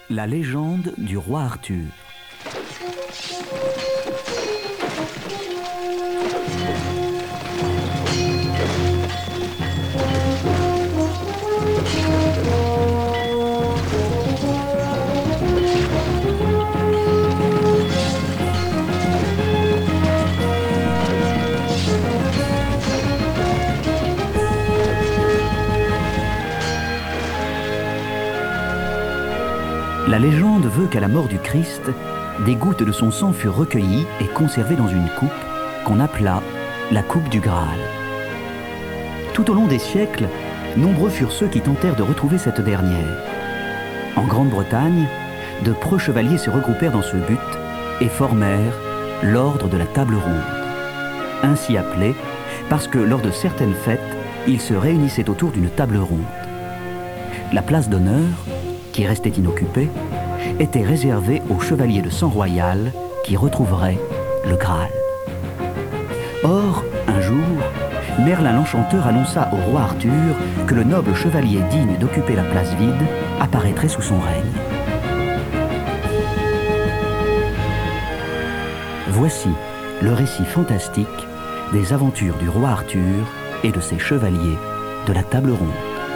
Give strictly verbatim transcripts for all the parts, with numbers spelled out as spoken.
La légende du roi Arthur. La légende veut qu'à la mort du Christ, des gouttes de son sang furent recueillies et conservées dans une coupe qu'on appela la coupe du Graal. Tout au long des siècles, nombreux furent ceux qui tentèrent de retrouver cette dernière. En Grande-Bretagne, de preux chevaliers se regroupèrent dans ce but et formèrent l'ordre de la Table Ronde. Ainsi appelé parce que lors de certaines fêtes, ils se réunissaient autour d'une table ronde. La place d'honneur, qui restait inoccupée, était réservée aux chevaliers de sang royal qui retrouveraient le Graal. Or, un jour, Merlin l'Enchanteur annonça au roi Arthur que le noble chevalier digne d'occuper la place vide apparaîtrait sous son règne. Voici le récit fantastique des aventures du roi Arthur et de ses chevaliers de la Table Ronde.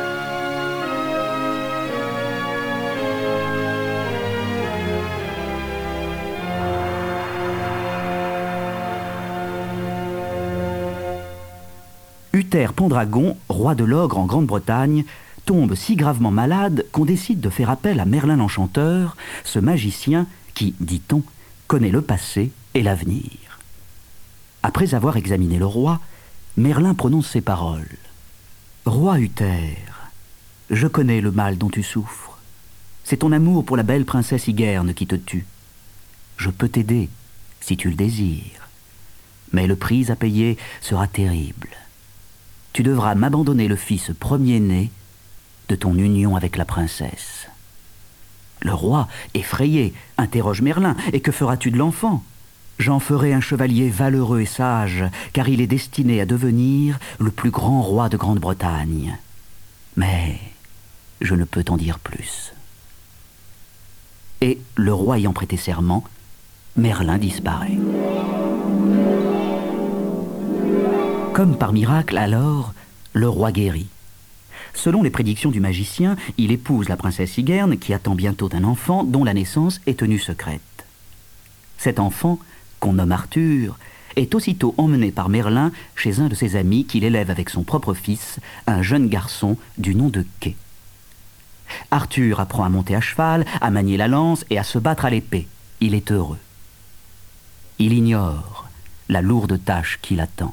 Uther Pendragon, roi de l'Ogre en Grande-Bretagne, tombe si gravement malade qu'on décide de faire appel à Merlin l'Enchanteur, ce magicien qui, dit-on, connaît le passé et l'avenir. Après avoir examiné le roi, Merlin prononce ces paroles. « Roi Uther, je connais le mal dont tu souffres. C'est ton amour pour la belle princesse Igerne qui te tue. Je peux t'aider, si tu le désires. Mais le prix à payer sera terrible. Tu devras m'abandonner le fils premier-né de ton union avec la princesse. » Le roi, effrayé, interroge Merlin. « Et que feras-tu de l'enfant ? » ?»« J'en ferai un chevalier valeureux et sage, car il est destiné à devenir le plus grand roi de Grande-Bretagne. Mais je ne peux t'en dire plus. » Et le roi ayant prêté serment, Merlin disparaît. Comme par miracle, alors, le roi guérit. Selon les prédictions du magicien, il épouse la princesse Igerne, qui attend bientôt un enfant dont la naissance est tenue secrète. Cet enfant, qu'on nomme Arthur, est aussitôt emmené par Merlin chez un de ses amis qu'il élève avec son propre fils, un jeune garçon du nom de Kay. Arthur apprend à monter à cheval, à manier la lance et à se battre à l'épée. Il est heureux. Il ignore la lourde tâche qui l'attend.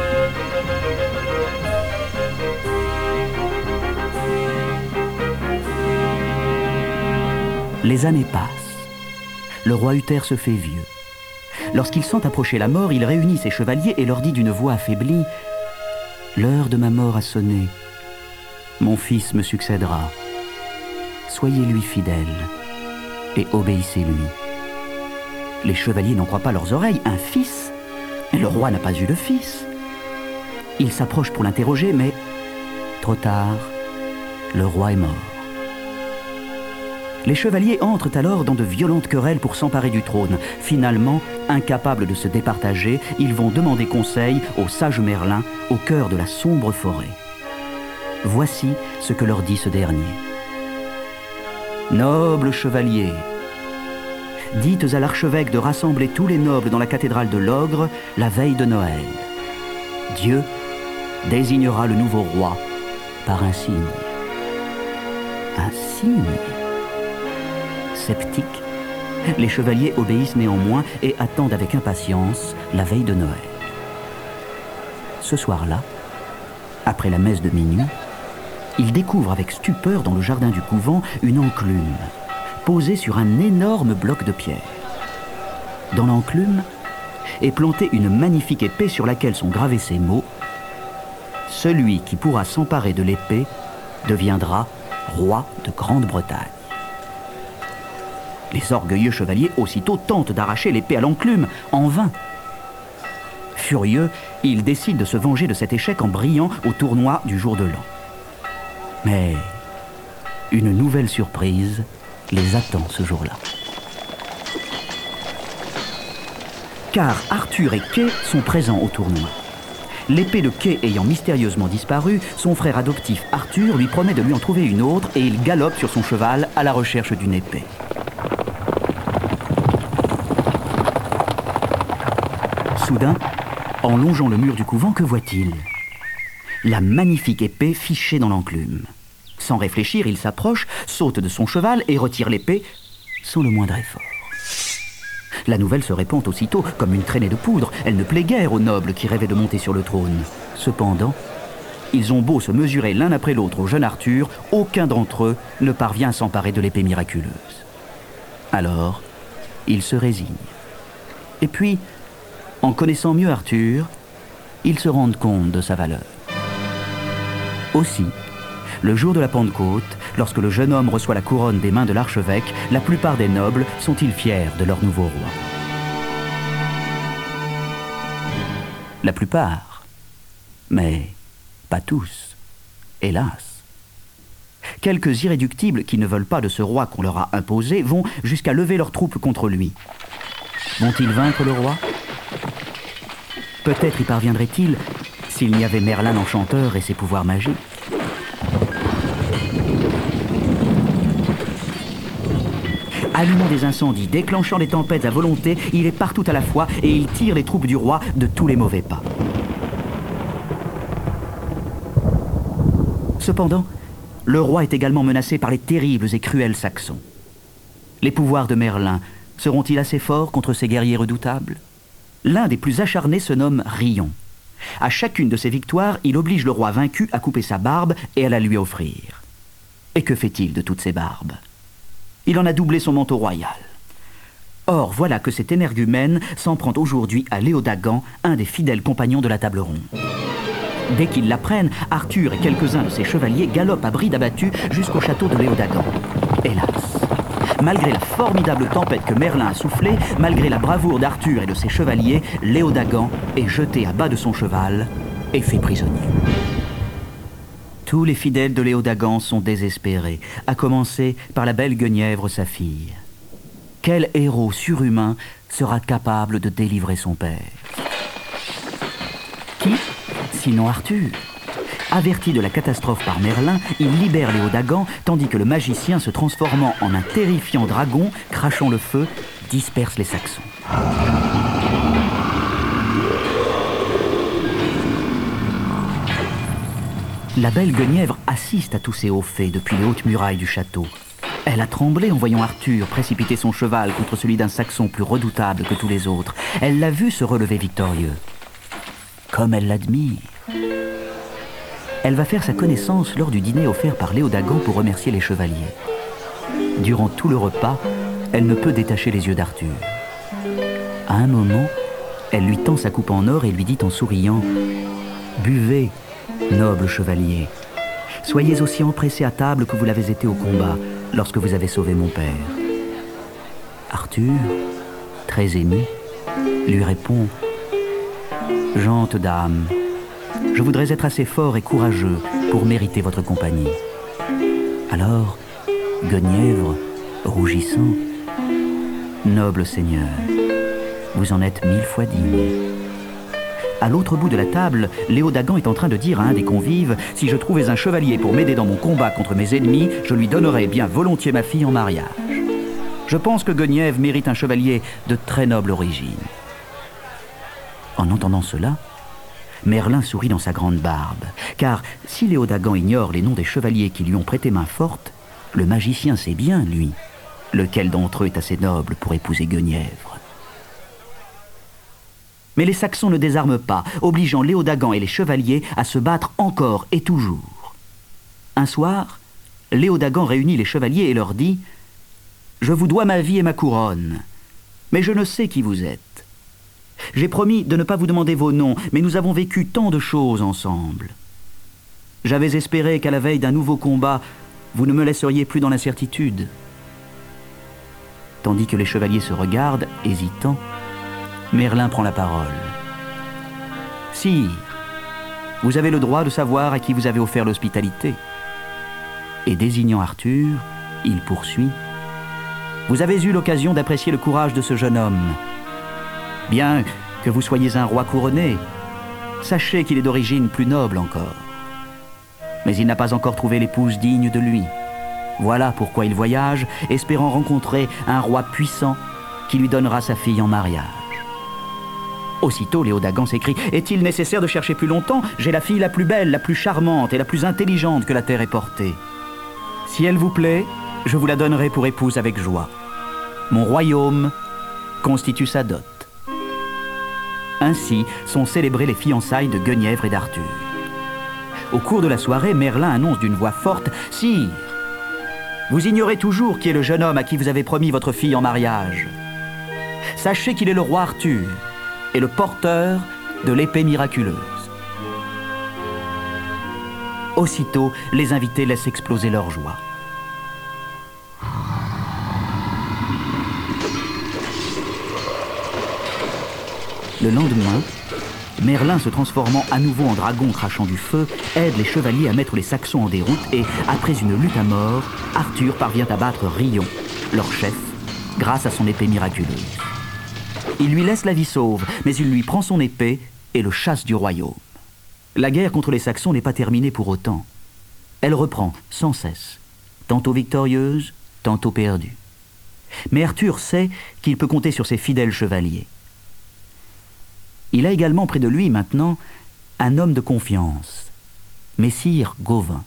Les années passent. Le roi Uther se fait vieux. Lorsqu'il sent approcher la mort, il réunit ses chevaliers et leur dit d'une voix affaiblie « L'heure de ma mort a sonné. Mon fils me succédera. Soyez-lui fidèles et obéissez-lui. » Les chevaliers n'en croient pas leurs oreilles. Un fils ? Le roi n'a pas eu de fils. Ils s'approchent pour l'interroger, mais trop tard, le roi est mort. Les chevaliers entrent alors dans de violentes querelles pour s'emparer du trône. Finalement, incapables de se départager, ils vont demander conseil au sage Merlin au cœur de la sombre forêt. Voici ce que leur dit ce dernier. « Nobles chevaliers, dites à l'archevêque de rassembler tous les nobles dans la cathédrale de l'Ogre la veille de Noël. Dieu désignera le nouveau roi par un signe. » Un signe ? Sceptiques, les chevaliers obéissent néanmoins et attendent avec impatience la veille de Noël. Ce soir-là, après la messe de minuit, ils découvrent avec stupeur dans le jardin du couvent une enclume, posée sur un énorme bloc de pierre. Dans l'enclume est plantée une magnifique épée sur laquelle sont gravés ces mots « Celui qui pourra s'emparer de l'épée deviendra roi de Grande-Bretagne. » Les orgueilleux chevaliers aussitôt tentent d'arracher l'épée à l'enclume, en vain. Furieux, ils décident de se venger de cet échec en brillant au tournoi du jour de l'an. Mais une nouvelle surprise les attend ce jour-là. Car Arthur et Kay sont présents au tournoi. L'épée de Kay ayant mystérieusement disparu, son frère adoptif Arthur lui promet de lui en trouver une autre et il galope sur son cheval à la recherche d'une épée. Soudain, en longeant le mur du couvent, que voit-il? La magnifique épée fichée dans l'enclume. Sans réfléchir, il s'approche, saute de son cheval et retire l'épée sans le moindre effort. La nouvelle se répand aussitôt comme une traînée de poudre. Elle ne plaît guère aux nobles qui rêvaient de monter sur le trône. Cependant, ils ont beau se mesurer l'un après l'autre au jeune Arthur, aucun d'entre eux ne parvient à s'emparer de l'épée miraculeuse. Alors, ils se résignent. Et puis, en connaissant mieux Arthur, ils se rendent compte de sa valeur. Aussi, le jour de la Pentecôte, lorsque le jeune homme reçoit la couronne des mains de l'archevêque, la plupart des nobles sont-ils fiers de leur nouveau roi. La plupart, mais pas tous, hélas. Quelques irréductibles qui ne veulent pas de ce roi qu'on leur a imposé vont jusqu'à lever leurs troupes contre lui. Vont-ils vaincre le roi? Peut-être y parviendraient-ils s'il n'y avait Merlin l'Enchanteur et ses pouvoirs magiques. Allumant des incendies, déclenchant des tempêtes à volonté, il est partout à la fois et il tire les troupes du roi de tous les mauvais pas. Cependant, le roi est également menacé par les terribles et cruels Saxons. Les pouvoirs de Merlin seront-ils assez forts contre ces guerriers redoutables? L'un des plus acharnés se nomme Rion. À chacune de ses victoires, il oblige le roi vaincu à couper sa barbe et à la lui offrir. Et que fait-il de toutes ces barbes? Il en a doublé son manteau royal. Or, voilà que cet énergumène s'en prend aujourd'hui à Léodagan, un des fidèles compagnons de la table ronde. Dès qu'ils l'apprennent, Arthur et quelques-uns de ses chevaliers galopent à bride abattue jusqu'au château de Léodagan. Hélas, malgré la formidable tempête que Merlin a soufflée, malgré la bravoure d'Arthur et de ses chevaliers, Léodagan est jeté à bas de son cheval et fait prisonnier. Tous les fidèles de Léodagan sont désespérés, à commencer par la belle Guenièvre, sa fille. Quel héros surhumain sera capable de délivrer son père? Qui, sinon Arthur? Averti de la catastrophe par Merlin, il libère Léodagan, tandis que le magicien, se transformant en un terrifiant dragon, crachant le feu, disperse les Saxons. La belle Guenièvre assiste à tous ces hauts faits depuis les hautes murailles du château. Elle a tremblé en voyant Arthur précipiter son cheval contre celui d'un Saxon plus redoutable que tous les autres. Elle l'a vu se relever victorieux. Comme elle l'admire. Elle va faire sa connaissance lors du dîner offert par Léodagan pour remercier les chevaliers. Durant tout le repas, elle ne peut détacher les yeux d'Arthur. À un moment, elle lui tend sa coupe en or et lui dit en souriant « Buvez, noble chevalier, soyez aussi empressé à table que vous l'avez été au combat lorsque vous avez sauvé mon père. » Arthur, très ému, lui répond « Gente dame, je voudrais être assez fort et courageux pour mériter votre compagnie. » Alors, Guenièvre, rougissant, « Noble seigneur, vous en êtes mille fois digne. » À l'autre bout de la table, Léodagan est en train de dire à un des convives « Si je trouvais un chevalier pour m'aider dans mon combat contre mes ennemis, je lui donnerais bien volontiers ma fille en mariage. Je pense que Guenièvre mérite un chevalier de très noble origine. » En entendant cela, Merlin sourit dans sa grande barbe, car si Léodagan ignore les noms des chevaliers qui lui ont prêté main forte, le magicien sait bien, lui, lequel d'entre eux est assez noble pour épouser Guenièvre. Mais les Saxons ne désarment pas, obligeant Léodagan et les chevaliers à se battre encore et toujours. Un soir, Léodagan réunit les chevaliers et leur dit « Je vous dois ma vie et ma couronne, mais je ne sais qui vous êtes. J'ai promis de ne pas vous demander vos noms, mais nous avons vécu tant de choses ensemble. J'avais espéré qu'à la veille d'un nouveau combat, vous ne me laisseriez plus dans l'incertitude. » Tandis que les chevaliers se regardent, hésitants, Merlin prend la parole. « Sire, vous avez le droit de savoir à qui vous avez offert l'hospitalité. » Et désignant Arthur, il poursuit. Vous avez eu l'occasion d'apprécier le courage de ce jeune homme. Bien que vous soyez un roi couronné, sachez qu'il est d'origine plus noble encore. Mais il n'a pas encore trouvé l'épouse digne de lui. Voilà pourquoi il voyage, espérant rencontrer un roi puissant qui lui donnera sa fille en mariage. Aussitôt, Léodagan s'écrie « Est-il nécessaire de chercher plus longtemps? J'ai la fille la plus belle, la plus charmante et la plus intelligente que la terre ait portée. Si elle vous plaît, je vous la donnerai pour épouse avec joie. Mon royaume constitue sa dot. » Ainsi sont célébrées les fiançailles de Guenièvre et d'Arthur. Au cours de la soirée, Merlin annonce d'une voix forte « Sire, vous ignorez toujours qui est le jeune homme à qui vous avez promis votre fille en mariage. Sachez qu'il est le roi Arthur et le porteur de l'épée miraculeuse. » Aussitôt, les invités laissent exploser leur joie. Le lendemain, Merlin, se transformant à nouveau en dragon crachant du feu, aide les chevaliers à mettre les Saxons en déroute et, après une lutte à mort, Arthur parvient à battre Rion, leur chef, grâce à son épée miraculeuse. Il lui laisse la vie sauve, mais il lui prend son épée et le chasse du royaume. La guerre contre les Saxons n'est pas terminée pour autant. Elle reprend sans cesse, tantôt victorieuse, tantôt perdue. Mais Arthur sait qu'il peut compter sur ses fidèles chevaliers. Il a également près de lui maintenant un homme de confiance, Messire Gauvin.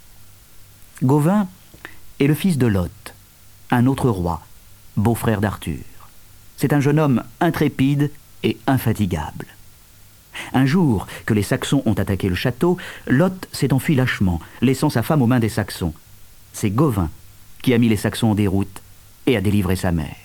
Gauvin est le fils de Lot, un autre roi, beau-frère d'Arthur. C'est un jeune homme intrépide et infatigable. Un jour que les Saxons ont attaqué le château, Lot s'est enfui lâchement, laissant sa femme aux mains des Saxons. C'est Gauvin qui a mis les Saxons en déroute et a délivré sa mère.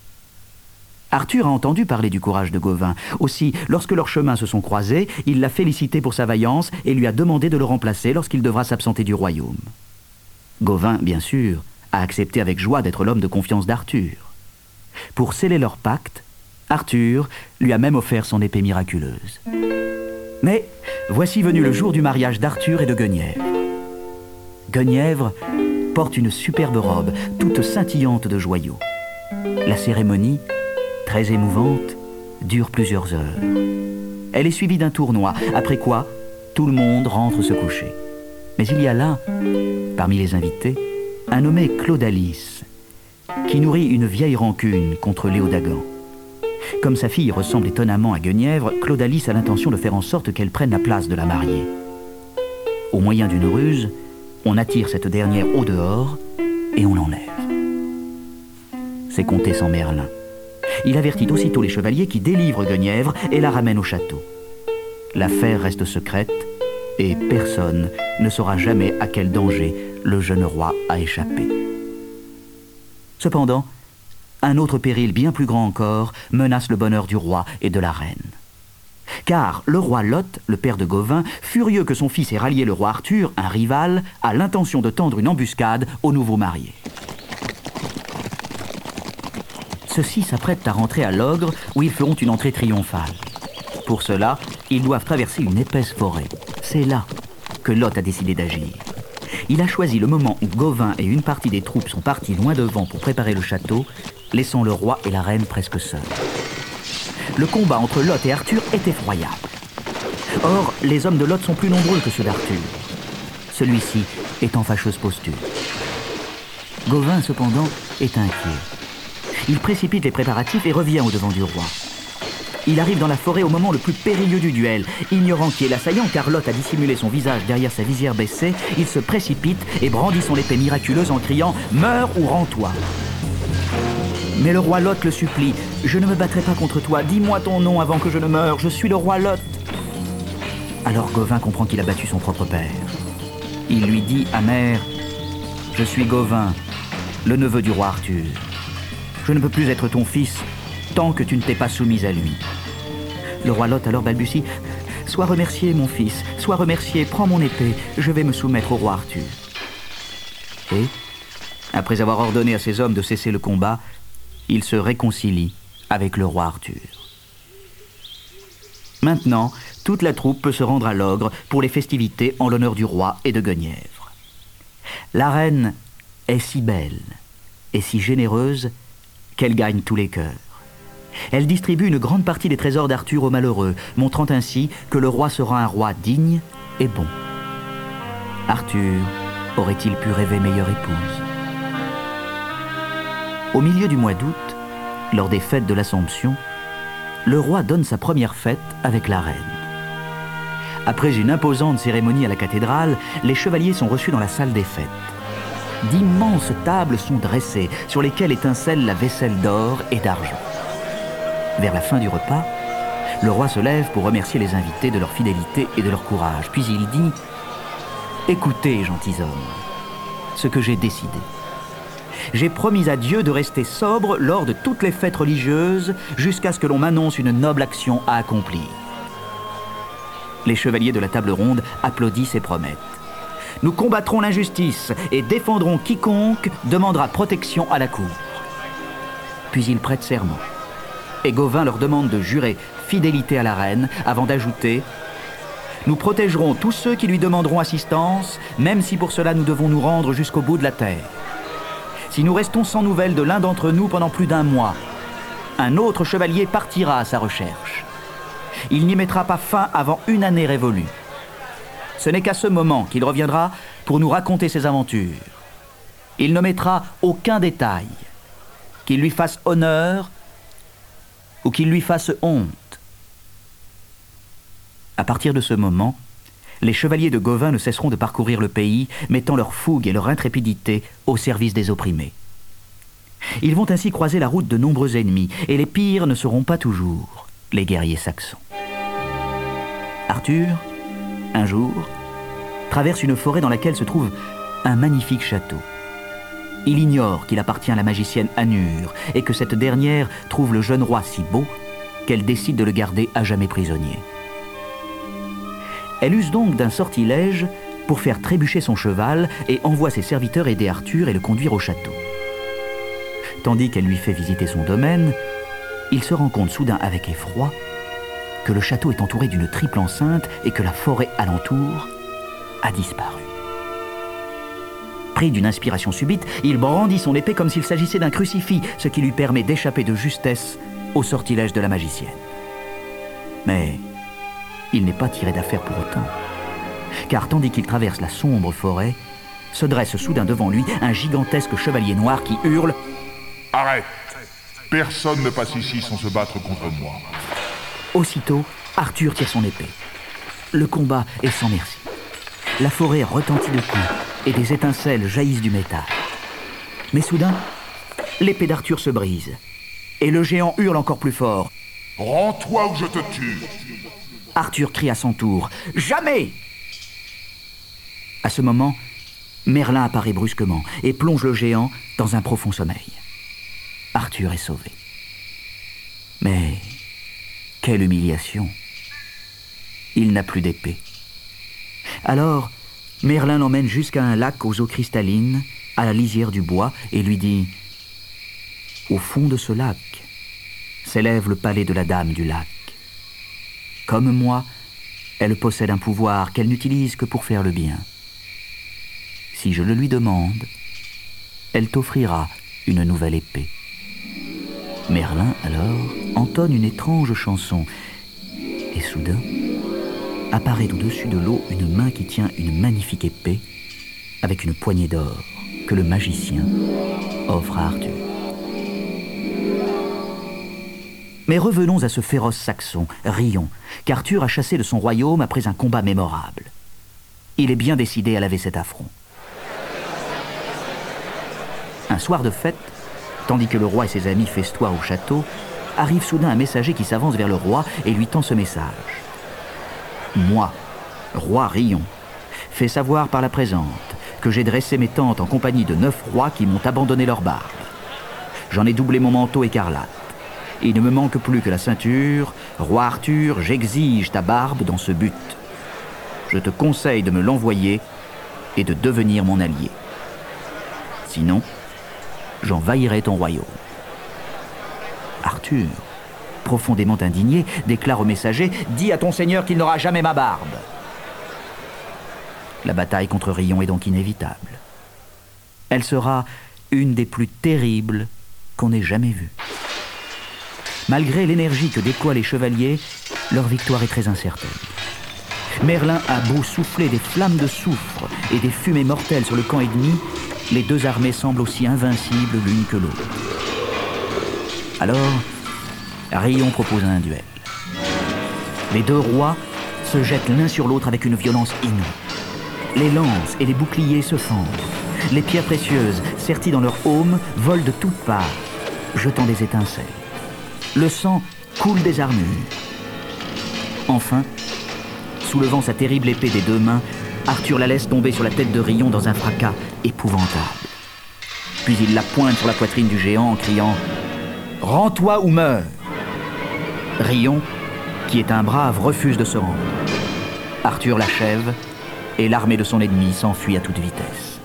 Arthur a entendu parler du courage de Gauvin. Aussi, lorsque leurs chemins se sont croisés, il l'a félicité pour sa vaillance et lui a demandé de le remplacer lorsqu'il devra s'absenter du royaume. Gauvin, bien sûr, a accepté avec joie d'être l'homme de confiance d'Arthur. Pour sceller leur pacte, Arthur lui a même offert son épée miraculeuse. Mais voici venu le jour du mariage d'Arthur et de Guenièvre. Guenièvre porte une superbe robe, toute scintillante de joyaux. La cérémonie, très émouvante, dure plusieurs heures. Elle est suivie d'un tournoi, après quoi tout le monde rentre se coucher. Mais il y a là, parmi les invités, un nommé Clodalis, qui nourrit une vieille rancune contre Léodagan. Comme sa fille ressemble étonnamment à Guenièvre, Clodalis a l'intention de faire en sorte qu'elle prenne la place de la mariée. Au moyen d'une ruse, on attire cette dernière au dehors et on l'enlève. C'est compté sans Merlin. Il avertit aussitôt les chevaliers qui délivrent Guenièvre et la ramènent au château. L'affaire reste secrète et personne ne saura jamais à quel danger le jeune roi a échappé. Cependant, un autre péril bien plus grand encore menace le bonheur du roi et de la reine. Car le roi Lot, le père de Gauvin, furieux que son fils ait rallié le roi Arthur, un rival, a l'intention de tendre une embuscade aux nouveaux mariés. Ceux-ci s'apprêtent à rentrer à l'Ogre où ils feront une entrée triomphale. Pour cela, ils doivent traverser une épaisse forêt. C'est là que Lot a décidé d'agir. Il a choisi le moment où Gauvin et une partie des troupes sont partis loin devant pour préparer le château, laissant le roi et la reine presque seuls. Le combat entre Lot et Arthur est effroyable. Or, les hommes de Lot sont plus nombreux que ceux d'Arthur. Celui-ci est en fâcheuse posture. Gauvin, cependant, est inquiet. Il précipite les préparatifs et revient au-devant du roi. Il arrive dans la forêt au moment le plus périlleux du duel. Ignorant qui est l'assaillant, car Lot a dissimulé son visage derrière sa visière baissée, il se précipite et brandit son épée miraculeuse en criant « Meurs ou rends-toi » Mais le roi Lot le supplie « Je ne me battrai pas contre toi, dis-moi ton nom avant que je ne meure, je suis le roi Lot » Alors Gauvin comprend qu'il a battu son propre père. Il lui dit amer « Je suis Gauvin, le neveu du roi Arthur. Je ne peux plus être ton fils tant que tu ne t'es pas soumis à lui. » Le roi Lot alors balbutie « Sois remercié, mon fils, sois remercié, prends mon épée, je vais me soumettre au roi Arthur. » Et, après avoir ordonné à ses hommes de cesser le combat, il se réconcilie avec le roi Arthur. Maintenant, toute la troupe peut se rendre à l'Ogre pour les festivités en l'honneur du roi et de Guenièvre. La reine est si belle et si généreuse qu'elle gagne tous les cœurs. Elle distribue une grande partie des trésors d'Arthur aux malheureux, montrant ainsi que le roi sera un roi digne et bon. Arthur aurait-il pu rêver meilleure épouse? Au milieu du mois d'août, lors des fêtes de l'Assomption, le roi donne sa première fête avec la reine. Après une imposante cérémonie à la cathédrale, les chevaliers sont reçus dans la salle des fêtes. D'immenses tables sont dressées, sur lesquelles étincelle la vaisselle d'or et d'argent. Vers la fin du repas, le roi se lève pour remercier les invités de leur fidélité et de leur courage. Puis il dit « Écoutez, gentilshommes, ce que j'ai décidé. J'ai promis à Dieu de rester sobre lors de toutes les fêtes religieuses jusqu'à ce que l'on m'annonce une noble action à accomplir. » Les chevaliers de la table ronde applaudissent et promettent. « Nous combattrons l'injustice et défendrons quiconque demandera protection à la cour. » Puis ils prêtent serment. Et Gauvin leur demande de jurer fidélité à la reine avant d'ajouter « Nous protégerons tous ceux qui lui demanderont assistance, même si pour cela nous devons nous rendre jusqu'au bout de la terre. Si nous restons sans nouvelles de l'un d'entre nous pendant plus d'un mois, un autre chevalier partira à sa recherche. Il n'y mettra pas fin avant une année révolue. Ce n'est qu'à ce moment qu'il reviendra pour nous raconter ses aventures. Il ne mettra aucun détail, qu'il lui fasse honneur ou qu'il lui fasse honte. » À partir de ce moment, les chevaliers de Gauvin ne cesseront de parcourir le pays, mettant leur fougue et leur intrépidité au service des opprimés. Ils vont ainsi croiser la route de nombreux ennemis, et les pires ne seront pas toujours les guerriers saxons. Arthur, un jour, traverse une forêt dans laquelle se trouve un magnifique château. Il ignore qu'il appartient à la magicienne Anure et que cette dernière trouve le jeune roi si beau qu'elle décide de le garder à jamais prisonnier. Elle use donc d'un sortilège pour faire trébucher son cheval et envoie ses serviteurs aider Arthur et le conduire au château. Tandis qu'elle lui fait visiter son domaine, il se rend compte soudain avec effroi que le château est entouré d'une triple enceinte et que la forêt alentour a disparu. Pris d'une inspiration subite, il brandit son épée comme s'il s'agissait d'un crucifix, ce qui lui permet d'échapper de justesse au sortilège de la magicienne. Mais il n'est pas tiré d'affaire pour autant, car tandis qu'il traverse la sombre forêt, se dresse soudain devant lui un gigantesque chevalier noir qui hurle « Arrête! Personne ne passe ici sans se battre contre moi. » Aussitôt, Arthur tire son épée. Le combat est sans merci. La forêt retentit de coups et des étincelles jaillissent du métal. Mais soudain, l'épée d'Arthur se brise et le géant hurle encore plus fort. « Rends-toi ou je te tue !» Arthur crie à son tour « Jamais !» À ce moment, Merlin apparaît brusquement et plonge le géant dans un profond sommeil. Arthur est sauvé. Mais quelle humiliation! Il n'a plus d'épée. Alors, Merlin l'emmène jusqu'à un lac aux eaux cristallines, à la lisière du bois, et lui dit « Au fond de ce lac s'élève le palais de la Dame du Lac. Comme moi, elle possède un pouvoir qu'elle n'utilise que pour faire le bien. Si je le lui demande, elle t'offrira une nouvelle épée. » Merlin, alors, entonne une étrange chanson, et soudain, apparaît au-dessus de l'eau une main qui tient une magnifique épée avec une poignée d'or que le magicien offre à Arthur. Mais revenons à ce féroce Saxon, Rion, qu'Arthur a chassé de son royaume après un combat mémorable. Il est bien décidé à laver cet affront. Un soir de fête, tandis que le roi et ses amis festoient au château, arrive soudain un messager qui s'avance vers le roi et lui tend ce message. « Moi, roi Rion, fais savoir par la présente que j'ai dressé mes tentes en compagnie de neuf rois qui m'ont abandonné leur barbe. J'en ai doublé mon manteau écarlate. Il ne me manque plus que la ceinture. Roi Arthur, j'exige ta barbe dans ce but. Je te conseille de me l'envoyer et de devenir mon allié. Sinon, j'envahirai ton royaume. » Arthur, profondément indigné, déclare au messager « Dis à ton seigneur qu'il n'aura jamais ma barbe. » La bataille contre Rion est donc inévitable. Elle sera une des plus terribles qu'on n'ait jamais vu. Malgré l'énergie que déploient les chevaliers, leur victoire est très incertaine. Merlin a beau souffler des flammes de soufre et des fumées mortelles sur le camp ennemi, les deux armées semblent aussi invincibles l'une que l'autre. Alors, Rion propose un duel. Les deux rois se jettent l'un sur l'autre avec une violence inouïe. Les lances et les boucliers se fendent. Les pierres précieuses, serties dans leur aume, volent de toutes parts, jetant des étincelles. Le sang coule des armures. Enfin, soulevant sa terrible épée des deux mains, Arthur la laisse tomber sur la tête de Rion dans un fracas épouvantable. Puis il la pointe sur la poitrine du géant en criant « Rends-toi ou meurs !» Rion, qui est un brave, refuse de se rendre. Arthur l'achève et l'armée de son ennemi s'enfuit à toute vitesse.